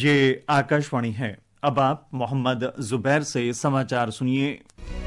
ये आकाशवाणी है। अब आप मोहम्मद जुबैर से समाचार सुनिए।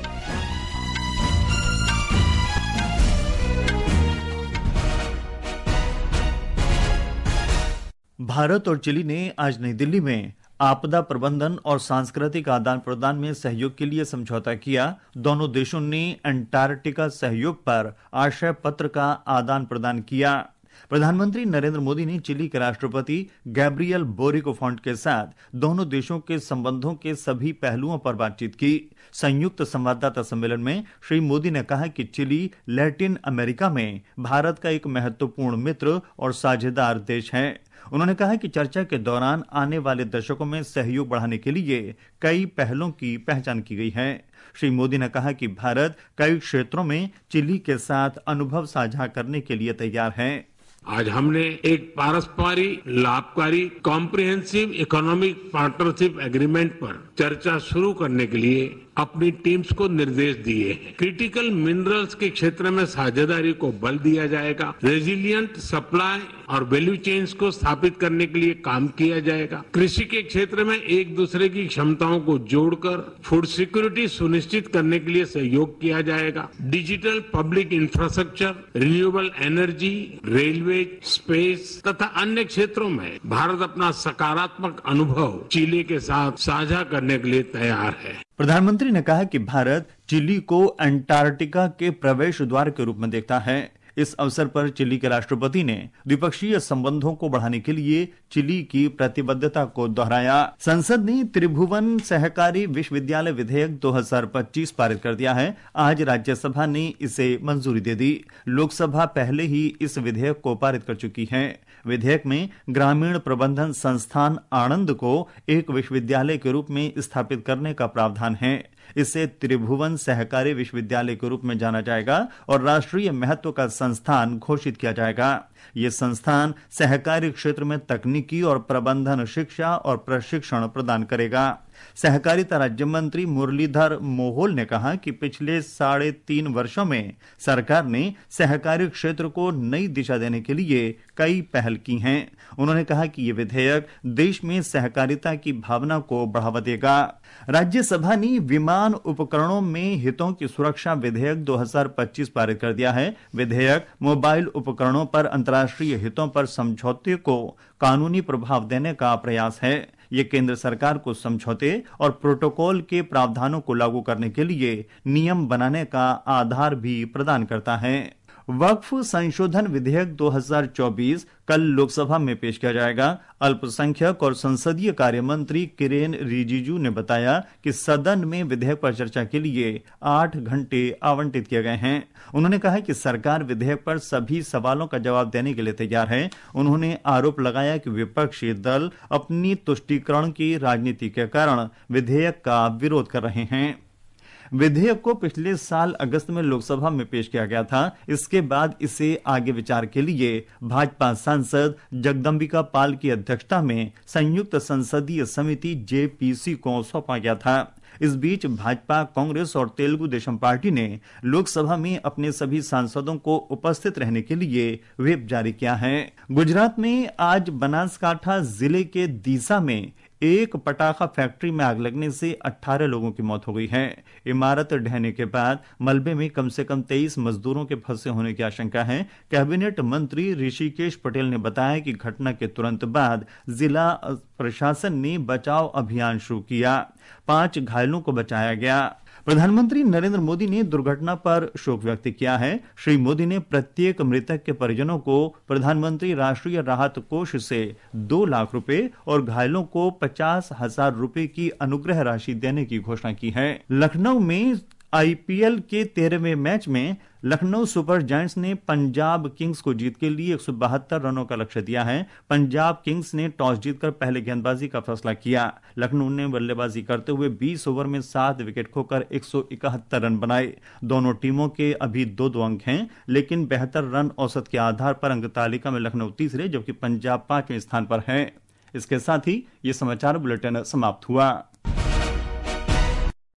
भारत और चिली ने आज नई दिल्ली में आपदा प्रबंधन और सांस्कृतिक आदान प्रदान में सहयोग के लिए समझौता किया। दोनों देशों ने अंटार्कटिका सहयोग पर आशय पत्र का आदान प्रदान किया। प्रधानमंत्री नरेंद्र मोदी ने चिली के राष्ट्रपति गैब्रियल बोरिक फोंट के साथ दोनों देशों के संबंधों के सभी पहलुओं पर बातचीत की। संयुक्त संवाददाता सम्मेलन में श्री मोदी ने कहा कि चिली लैटिन अमेरिका में भारत का एक महत्वपूर्ण मित्र और साझेदार देश है। उन्होंने कहा कि चर्चा के दौरान आने वाले दशकों में सहयोग बढ़ाने के लिए कई पहलों की पहचान की गई है। श्री मोदी ने कहा कि भारत कई क्षेत्रों में चिली के साथ अनुभव साझा करने के लिए तैयार है। आज हमने एक पारस्परिक लाभकारी कॉम्प्रिहेंसिव इकोनॉमिक पार्टनरशिप एग्रीमेंट पर चर्चा शुरू करने के लिए अपनी टीम्स को निर्देश दिए हैं। क्रिटिकल मिनरल्स के क्षेत्र में साझेदारी को बल दिया जाएगा। रेजिलिएंट सप्लाई और वैल्यू चेन्स को स्थापित करने के लिए काम किया जाएगा। कृषि के क्षेत्र में एक दूसरे की क्षमताओं को जोड़कर फूड सिक्योरिटी सुनिश्चित करने के लिए सहयोग किया जाएगा। Digital public infrastructure, renewable energy, railway, space तथा अन्य क्षेत्रों में भारत अपना सकारात्मक अनुभव चिली के साथ साझा करने के लिए तैयार है। प्रधानमंत्री ने कहा कि भारत चिली को अंटार्कटिका के प्रवेश द्वार के रूप में देखता है। इस अवसर पर चिली के राष्ट्रपति ने द्विपक्षीय संबंधों को बढ़ाने के लिए चिली की प्रतिबद्धता को दोहराया। संसद ने त्रिभुवन सहकारी विश्वविद्यालय विधेयक 2025 पारित कर दिया है। आज राज्यसभा ने इसे मंजूरी दे दी। लोकसभा पहले ही इस विधेयक को पारित कर चुकी है। विधेयक में ग्रामीण प्रबंधन संस्थान आणंद को एक विश्वविद्यालय के रूप में स्थापित करने का प्रावधान है। इसे त्रिभुवन सहकारी विश्वविद्यालय के रूप में जाना जाएगा और राष्ट्रीय महत्व का संस्थान घोषित किया जाएगा। ये संस्थान सहकारी क्षेत्र में तकनीकी और प्रबंधन शिक्षा और प्रशिक्षण प्रदान करेगा। सहकारिता राज्य मंत्री मुरलीधर मोहोल ने कहा कि पिछले 3.5 वर्षों में सरकार ने सहकारी क्षेत्र को नई दिशा देने के लिए कई पहल की हैं। उन्होंने कहा कि ये विधेयक देश में सहकारिता की भावना को बढ़ावा देगा। राज्यसभा ने विमान उपकरणों में हितों की सुरक्षा विधेयक 2025 पारित कर दिया है। विधेयक मोबाइल उपकरणों पर अंतर्राष्ट्रीय हितों पर समझौते को कानूनी प्रभाव देने का प्रयास है। ये केंद्र सरकार को समझौते और प्रोटोकॉल के प्रावधानों को लागू करने के लिए नियम बनाने का आधार भी प्रदान करता है। वक्फ संशोधन विधेयक 2024 कल लोकसभा में पेश किया जाएगा। अल्पसंख्यक और संसदीय कार्य मंत्री किरेन रिजिजू ने बताया कि सदन में विधेयक पर चर्चा के लिए 8 घंटे आवंटित किए गए हैं। उन्होंने कहा कि सरकार विधेयक पर सभी सवालों का जवाब देने के लिए तैयार है। उन्होंने आरोप लगाया कि विपक्षी दल अपनी तुष्टीकरण की राजनीति के कारण विधेयक का विरोध कर रहे हैं। विधेयक को पिछले साल अगस्त में लोकसभा में पेश किया गया था। इसके बाद इसे आगे विचार के लिए भाजपा सांसद जगदम्बिका पाल की अध्यक्षता में संयुक्त संसदीय समिति जेपीसी को सौंपा गया था। इस बीच भाजपा, कांग्रेस और तेलुगु देशम पार्टी ने लोकसभा में अपने सभी सांसदों को उपस्थित रहने के लिए व्हिप जारी किया है। गुजरात में आज बनासकांठा जिले के दीसा में एक पटाखा फैक्ट्री में आग लगने से 18 लोगों की मौत हो गई है। इमारत ढहने के बाद मलबे में कम से कम 23 मजदूरों के फंसे होने की आशंका है। कैबिनेट मंत्री ऋषिकेश पटेल ने बताया कि घटना के तुरंत बाद जिला प्रशासन ने बचाव अभियान शुरू किया। 5 घायलों को बचाया गया। प्रधानमंत्री नरेंद्र मोदी ने दुर्घटना पर शोक व्यक्त किया है। श्री मोदी ने प्रत्येक मृतक के परिजनों को प्रधानमंत्री राष्ट्रीय राहत कोष से 2 लाख रुपए और घायलों को 50,000 रुपए की अनुग्रह राशि देने की घोषणा की है। लखनऊ में आईपीएल के 13वें मैच में लखनऊ सुपर जायंट्स ने पंजाब किंग्स को जीत के लिए 172 रनों का लक्ष्य दिया है। पंजाब किंग्स ने टॉस जीतकर पहले गेंदबाजी का फैसला किया। लखनऊ ने बल्लेबाजी करते हुए 20 ओवर में 7 विकेट खोकर 171 रन बनाए। दोनों टीमों के अभी 2-2 अंक हैं, लेकिन बेहतर रन औसत के आधार पर अंक तालिका में लखनऊ तीसरे जबकि पंजाब 5वें स्थान पर है। इसके साथ ही ये समाचार बुलेटिन समाप्त हुआ।